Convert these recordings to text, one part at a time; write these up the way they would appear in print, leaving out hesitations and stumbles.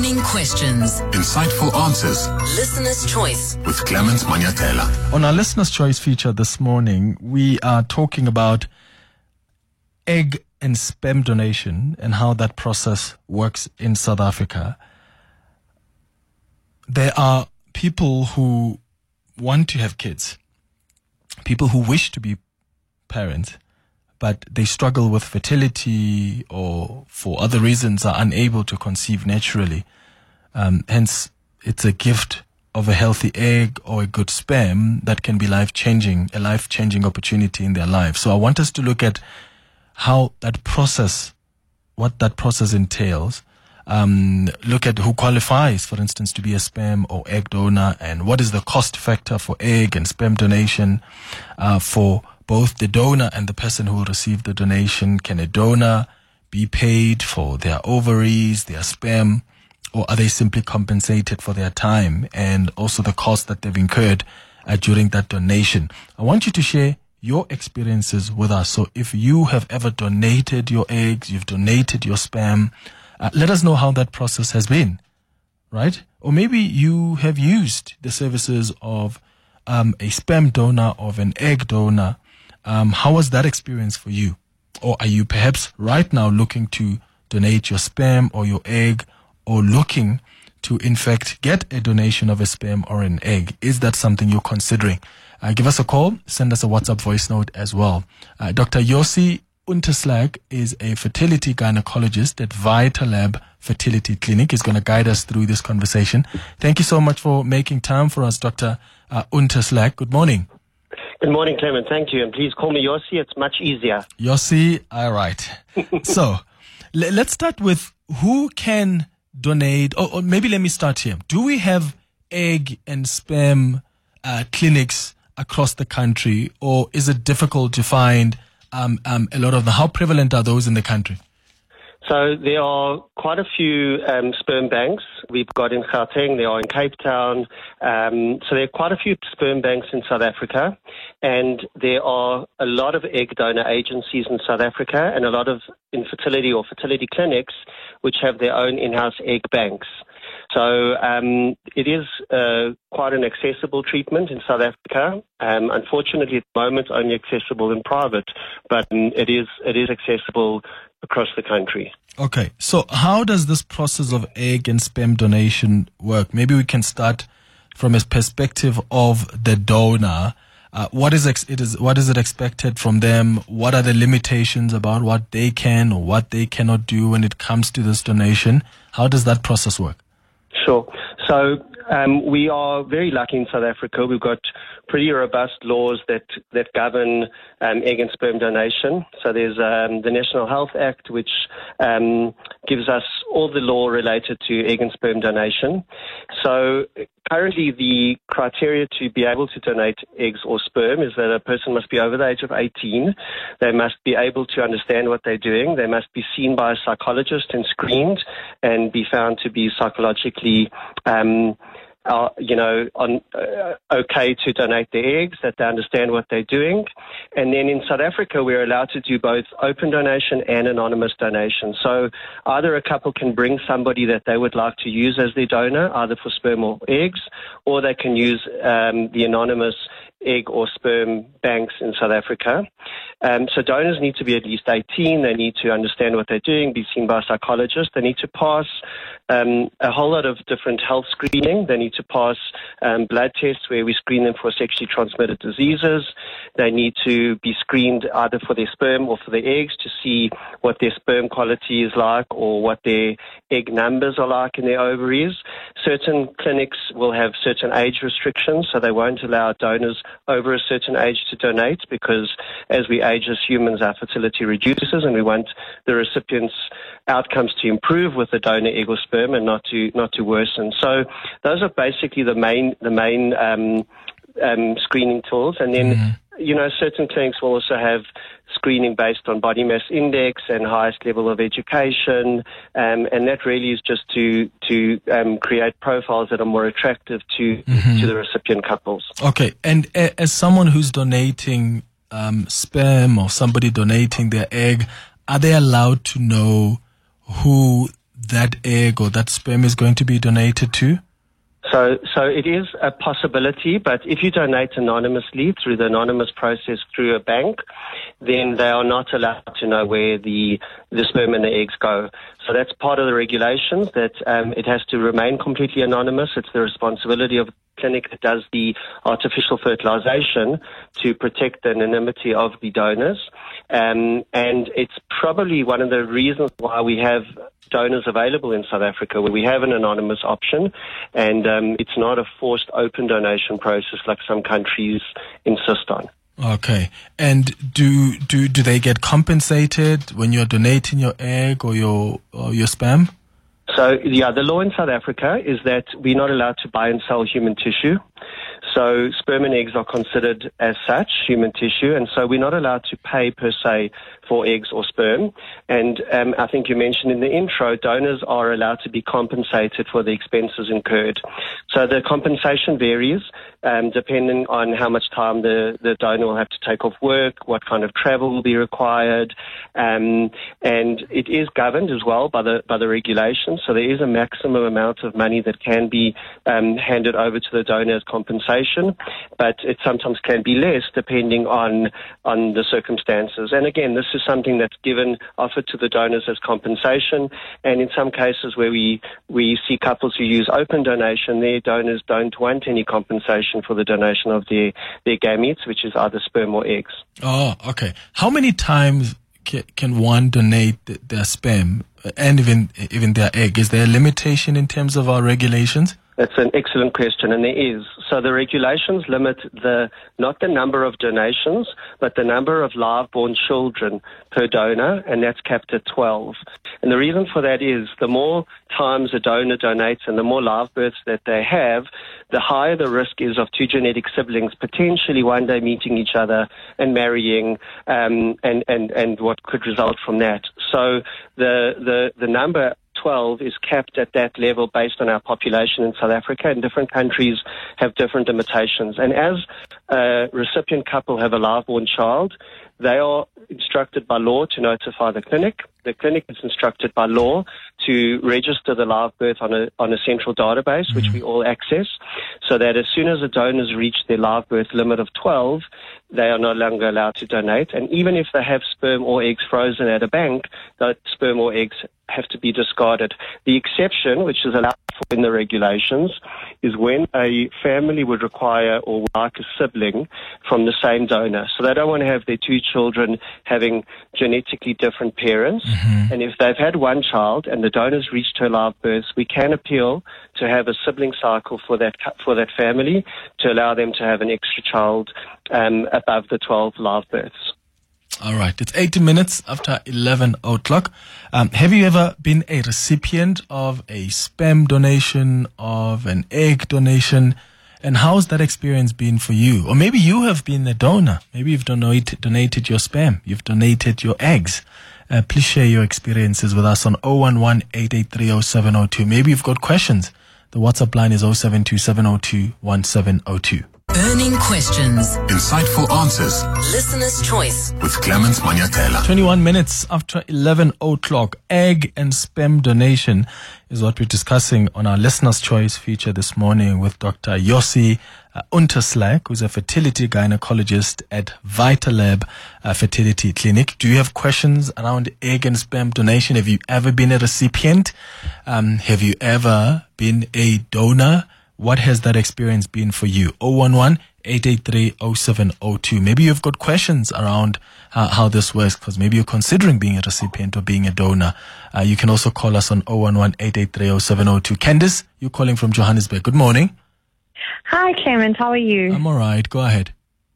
Burning questions. Insightful answers. Listener's choice. With Clement Manyatela. On our Listener's Choice feature this morning, we are talking about egg and sperm donation and how that process works in South Africa. There are people who want to have kids, people who wish to be parents, but they struggle with fertility or for other reasons are unable to conceive naturally. Hence, it's a gift of a healthy egg or a good sperm that can be life-changing, a life-changing opportunity in their life. So I want us to look at how that process, what that process entails. Look at who qualifies, for instance, to be a sperm or egg donor, and what is the cost factor for egg and sperm donation for both the donor and the person who will receive the donation. Can a donor be paid for their ovaries, their sperm, or are they simply compensated for their time and also the cost that they've incurred during that donation? I want you to share your experiences with us. So if you have ever donated your eggs, you've donated your sperm, let us know how that process has been, right? Or maybe you have used the services of a sperm donor, of an egg donor. How was that experience for you? Or are you perhaps right now looking to donate your sperm or your egg, or looking to, in fact, get a donation of a sperm or an egg? Is that something you're considering? Give us a call. Send us a WhatsApp voice note as well. Dr. Yossi Unterslag is a fertility gynecologist at Vitalab Fertility Clinic. He's going to guide us through this conversation. Thank you so much for making time for us, Dr. Unterslag. Good morning. Good morning, Clement. Thank you. And please call me Yossi. It's much easier. Yossi, all right. So let's start with who can donate, or maybe let me start here. Do we have egg and sperm clinics across the country, or is it difficult to find a lot of them? How prevalent are those in the country? So there are quite a few sperm banks. We've got in Gauteng, there are in Cape Town. So there are quite a few sperm banks in South Africa. And there are a lot of egg donor agencies in South Africa and a lot of infertility or fertility clinics which have their own in-house egg banks. So it is quite an accessible treatment in South Africa. Unfortunately, at the moment, only accessible in private, but it is accessible across the country. Okay, so how does this process of egg and sperm donation work? Maybe we can start from a perspective of the donor. What is it expected from them? What are the limitations about what they can or what they cannot do when it comes to this donation? How does that process work? Sure. So we are very lucky in South Africa. We've got pretty robust laws that govern egg and sperm donation. So there's the National Health Act, which gives us all the law related to egg and sperm donation. So currently the criteria to be able to donate eggs or sperm is that a person must be over the age of 18. They must be able to understand what they're doing. They must be seen by a psychologist and screened and be found to be psychologically okay to donate their eggs, that they understand what they're doing. And then in South Africa, we're allowed to do both open donation and anonymous donation. So either a couple can bring somebody that they would like to use as their donor, either for sperm or eggs, or they can use the anonymous egg or sperm banks in South Africa. So donors need to be at least 18. They need to understand what they're doing, be seen by a psychologist. They need to pass a whole lot of different health screening. They need to pass blood tests where we screen them for sexually transmitted diseases. They need to be screened either for their sperm or for their eggs to see what their sperm quality is like or what their egg numbers are like in their ovaries. Certain clinics will have certain age restrictions, so they won't allow donors over a certain age to donate, because as we age as humans, our fertility reduces, and we want the recipient's outcomes to improve with the donor egg or sperm and not to worsen. So those are basically the main screening tools. And then, certain clinics will also have screening based on body mass index and highest level of education, and that really is just to create profiles that are more attractive to the recipient couples. Okay, and as someone who's donating sperm or somebody donating their egg, are they allowed to know who that egg or that sperm is going to be donated to? So it is a possibility, but if you donate anonymously through the anonymous process through a bank, then they are not allowed to know where the sperm and the eggs go. So that's part of the regulations, that it has to remain completely anonymous. It's the responsibility of the clinic that does the artificial fertilization to protect the anonymity of the donors. And it's probably one of the reasons why we have donors available in South Africa, where we have an anonymous option, and it's not a forced open donation process like some countries insist on. Okay. And do they get compensated when you're donating your egg or your sperm? So, yeah, the law in South Africa is that we're not allowed to buy and sell human tissue. So sperm and eggs are considered as such human tissue, and so we're not allowed to pay per se for eggs or sperm. And I think you mentioned in the intro, donors are allowed to be compensated for the expenses incurred. So the compensation varies depending on how much time the donor will have to take off work, what kind of travel will be required, and it is governed as well by the regulations. So there is a maximum amount of money that can be handed over to the donor as compensation, but it sometimes can be less depending on the circumstances. And again, this is something that's offered to the donors as compensation. And in some cases where we see couples who use open donation, their donors don't want any compensation for the donation of their gametes, which is either sperm or eggs. Oh, okay. How many times can one donate their sperm and even their egg? Is there a limitation in terms of our regulations? That's an excellent question, and there is. So the regulations limit not the number of donations, but the number of live-born children per donor, and that's capped at 12. And the reason for that is the more times a donor donates and the more live births that they have, the higher the risk is of two genetic siblings potentially one day meeting each other and marrying, and what could result from that. So the number 12 is capped at that level based on our population in South Africa, and different countries have different limitations. And as a recipient couple have a live-born child, they are instructed by law to notify the clinic. The clinic is instructed by law to register the live birth on a central database, which we all access, so that as soon as the donors reach their live birth limit of 12, they are no longer allowed to donate. And even if they have sperm or eggs frozen at a bank, that sperm or eggs have to be discarded. The exception, which is allowed for in the regulations, is when a family would require or would like a sibling from the same donor. So they don't want to have their two children having genetically different parents. Mm-hmm. And if they've had one child and the donor's reached her live birth, we can appeal to have a sibling cycle for that family to allow them to have an extra child above the 12 live births. All right. It's 80 minutes after 11 o'clock. Have you ever been a recipient of a sperm donation, of an egg donation? And how's that experience been for you? Or maybe you have been a donor. Maybe you've donated your sperm. You've donated your eggs. Please share your experiences with us on 011-883-0702. Maybe you've got questions. The WhatsApp line is 072-702-1702. Burning questions. Insightful answers. Listener's choice. With Clemens Manyatela. 21 minutes after 11 o'clock. Egg and sperm donation is what we're discussing on our Listener's Choice feature this morning with Dr. Yossi Unterslag, who's a fertility gynecologist at Vitalab Fertility Clinic. Do you have questions around egg and sperm donation? Have you ever been a recipient? Have you ever been a donor? What has that experience been for you? 011-883-0702. Maybe you've got questions around how this works, because maybe you're considering being a recipient or being a donor. You can also call us on 011-883-0702. Candice, you're calling from Johannesburg. Good morning. Hi, Clement. How are you? I'm all right. Go ahead.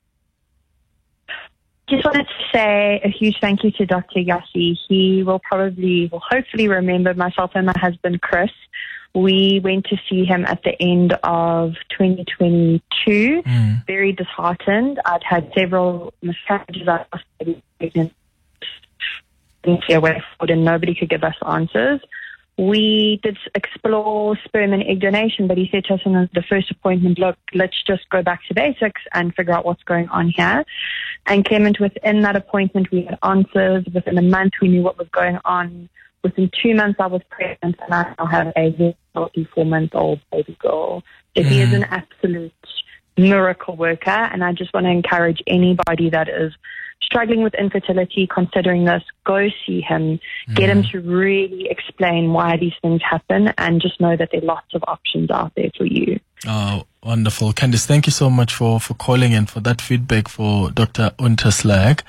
Just wanted to say a huge thank you to Dr. Yossi. He will hopefully remember myself and my husband, Chris. We went to see him at the end of 2022, very disheartened. I'd had several miscarriages. I was pregnant, didn't see a way forward, and nobody could give us answers. We did explore sperm and egg donation, but he said to us in the first appointment, look, let's just go back to basics and figure out what's going on here. And Clement, within that appointment, we had answers. Within a month, we knew what was going on within 2 months I was pregnant, and I now have a very healthy 4-month-old baby girl. So he is an absolute miracle worker, and I just want to encourage anybody that is struggling with infertility, considering this, go see him, get him to really explain why these things happen, and just know that there are lots of options out there for you. Oh, wonderful. Candice, thank you so much for calling and for that feedback for Dr. Unterslag.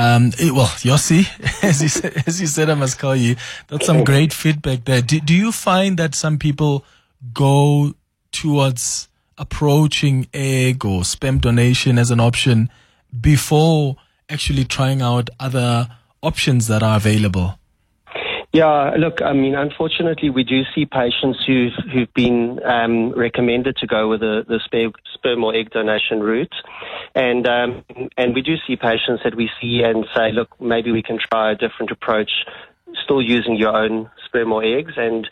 Yossi, as you said, I must call you. That's some great feedback there. Do you find that some people go towards approaching egg or sperm donation as an option before actually trying out other options that are available? Yeah, look, I mean, unfortunately, we do see patients who've been recommended to go with the sperm or egg donation route, and we do see patients that we see and say, look, maybe we can try a different approach, still using your own sperm or eggs, and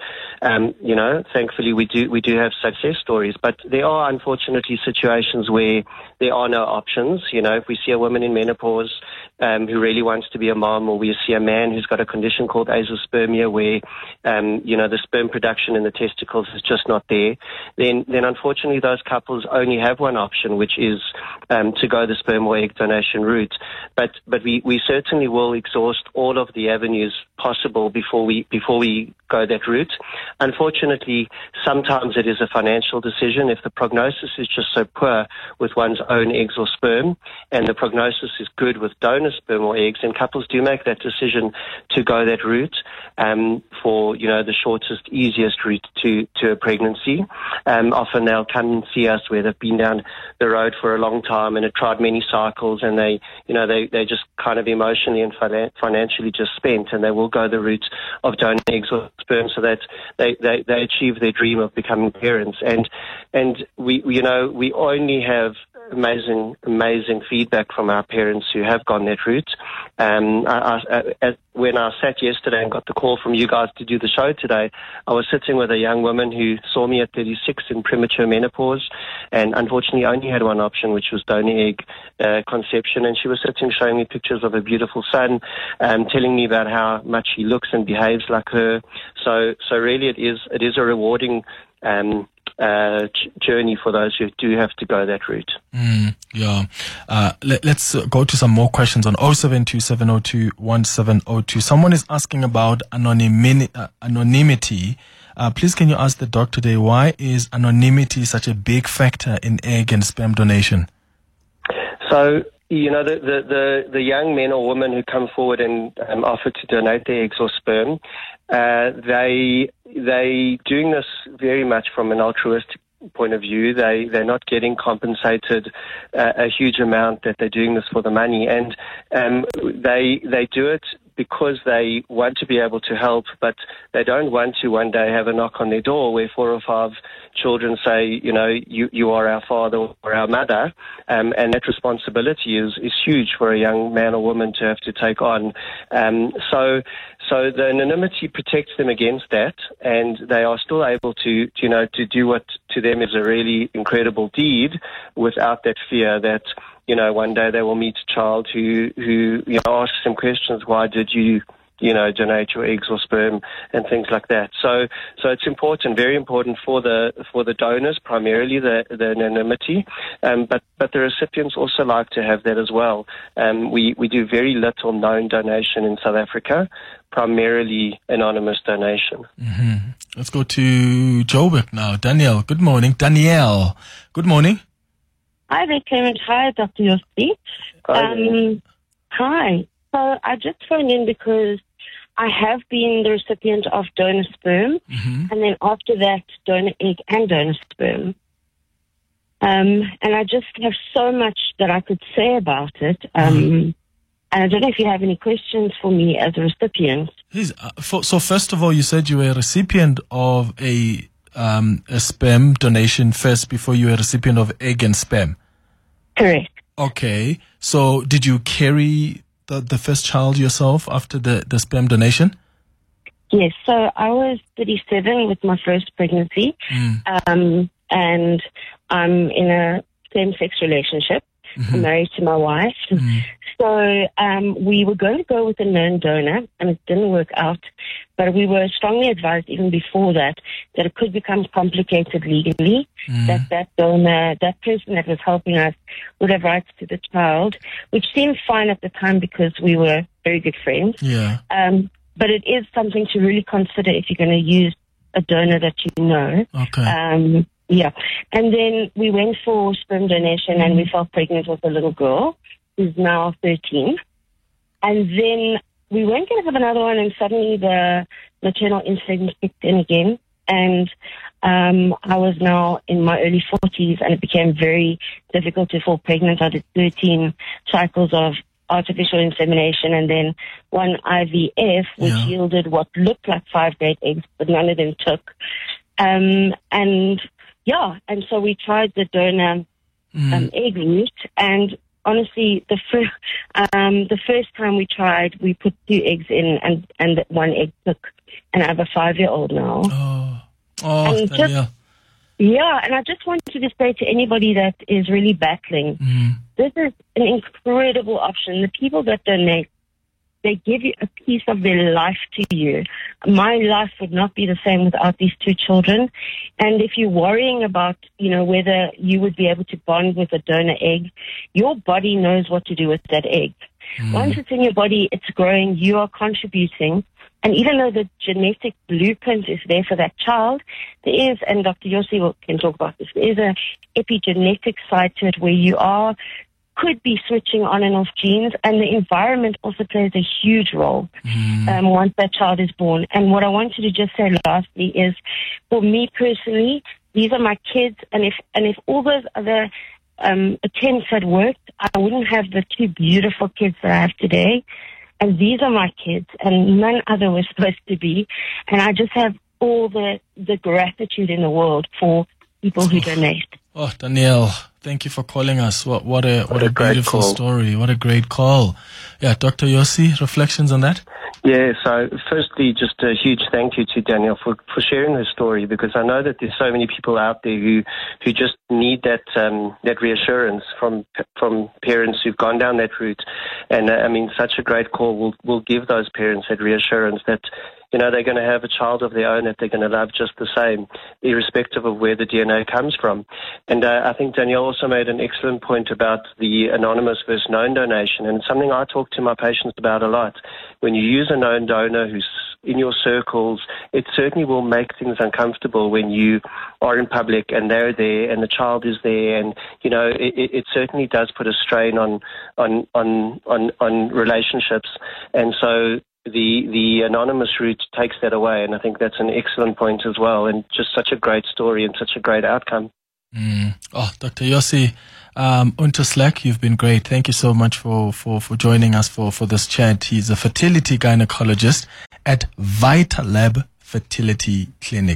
thankfully we do have success stories. But there are unfortunately situations where there are no options. If we see a woman in menopause who really wants to be a mom, or we see a man who's got a condition called azoospermia where the sperm production in the testicles is just not there, then unfortunately those couples only have one option, which is to go the sperm or egg donation route. But we certainly will exhaust all of the avenues possible before we go that route. Unfortunately, sometimes it is a financial decision. If the prognosis is just so poor with one's own eggs or sperm, and the prognosis is good with donor sperm or eggs, and couples do make that decision to go that route for the shortest, easiest route to a pregnancy. Often they'll come and see us where they've been down the road for a long time and have tried many cycles, and they just kind of emotionally and financially just spent, and they will go the route of donor eggs or sperm so that they achieve their dream of becoming parents. And we only have amazing feedback from our parents who have gone that route. When I sat yesterday and got the call from you guys to do the show today, I was sitting with a young woman who saw me at 36 in premature menopause, and unfortunately only had one option, which was donor egg conception. And she was sitting showing me pictures of a beautiful son, telling me about how much he looks and behaves like her. So really it is a rewarding journey for those who do have to go that route. Let's go to some more questions on 0727021702. Someone is asking about anonymity. Please, can you ask the doctor today, why is anonymity such a big factor in egg and sperm donation? So, the young men or women who come forward and offer to donate their eggs or sperm, they doing this very much from an altruistic point of view. They're not getting compensated a huge amount, that they're doing this for the money, and they do it because they want to be able to help, but they don't want to one day have a knock on their door where 4 or 5 children say, you are our father or our mother, and that responsibility is huge for a young man or woman to have to take on. So the anonymity protects them against that, and they are still able to do what to them is a really incredible deed without that fear that one day they will meet a child who asks them questions. Why did you donate your eggs or sperm and things like that? So it's important, very important for the donors, primarily the anonymity, but the recipients also like to have that as well. We do very little known donation in South Africa, primarily anonymous donation. Mm-hmm. Let's go to Joburg now. Danielle, good morning. Danielle, good morning. Hi there, Clement. Hi, Dr. Yossi. Hi. So I just phoned in because I have been the recipient of donor sperm, and then after that, donor egg and donor sperm. And I just have so much that I could say about it. And I don't know if you have any questions for me as a recipient. So first of all, you said you were a recipient of a sperm donation first before you were a recipient of egg and sperm. Correct. Okay. So did you carry the first child yourself after the sperm donation? Yes. So I was 37 with my first pregnancy, and I'm in a same-sex relationship. I'm married to my wife. So we were going to go with a known donor, and it didn't work out. But we were strongly advised even before that it could become complicated legally, that donor, that person that was helping us would have rights to the child, which seemed fine at the time because we were very good friends. Yeah. But it is something to really consider if you're going to use a donor that you know. Okay. Yeah. And then we went for sperm donation and we fell pregnant with a little girl who's now 13. And then we weren't going to have another one, and suddenly the maternal instinct kicked in again. And I was now in my early 40s, and it became very difficult to fall pregnant. I did 13 cycles of artificial insemination and then one IVF, which yielded what looked like 5 great eggs, but none of them took. And so we tried the donor egg route, and honestly, the first time we tried, we put 2 eggs in, and 1 egg took, and I have a 5-year-old now. And and I just wanted to say to anybody that is really battling, this is an incredible option. The people that donate, they give you a piece of their life to you. My life would not be the same without these 2 children. And if you're worrying about, whether you would be able to bond with a donor egg, your body knows what to do with that egg. Once it's in your body, it's growing, you are contributing. And even though the genetic blueprint is there for that child, there is, and Dr. Yossi can talk about this, there is a epigenetic side to it where you could be switching on and off genes, and the environment also plays a huge role once that child is born. And what I wanted to just say lastly is, for me personally, these are my kids, and if all those other attempts had worked, I wouldn't have the 2 beautiful kids that I have today. And these are my kids, and none other was supposed to be. And I just have all the gratitude in the world for people who donate. Oh, Danielle, thank you for calling us. What a beautiful story. What a great call. Yeah, Dr. Yossi, reflections on that? Yeah, so firstly, just a huge thank you to Danielle for sharing her story, because I know that there's so many people out there who just need that reassurance from parents who've gone down that route. And such a great call will give those parents that reassurance that, they're going to have a child of their own that they're going to love just the same, irrespective of where the DNA comes from. And I think Danielle also made an excellent point about the anonymous versus known donation, and it's something I talk to my patients about a lot. When you use a known donor who's in your circles, it certainly will make things uncomfortable when you are in public and they're there and the child is there, and it certainly does put a strain on relationships. And so the anonymous route takes that away, and I think that's an excellent point as well, and just such a great story and such a great outcome. Dr. Yossi Unterslack, you've been great. Thank you so much for joining us for this chat. He's a fertility gynecologist at Vitalab Fertility Clinic.